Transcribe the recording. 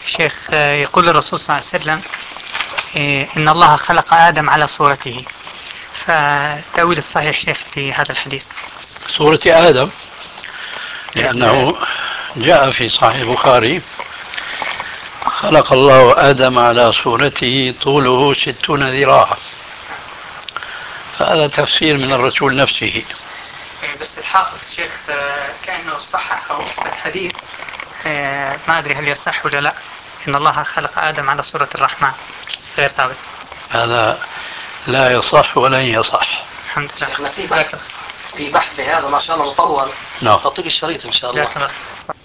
شيخ، يقول الرسول صلى الله عليه وسلم إن الله خلق آدم على صورته، فالتأويل الصحيح شيخ في هذا الحديث؟ صورة آدم، لأنه جاء في صحيح البخاري: خلق الله آدم على صورته طوله 60 ذراعا. فهذا تفسير من الرسول نفسه. بس الحافظ شيخ كأنه صحح أو أثبت حديث، ما أدري هل يصح ولا لا، إن الله خلق آدم على صورة الرحمن، غير ثابت. هذا لا يصح ولن يصح. الحمد لله. شيخنا في بحث في هذا ما شاء الله مطول. نعم. تعطيك الشريط إن شاء الله.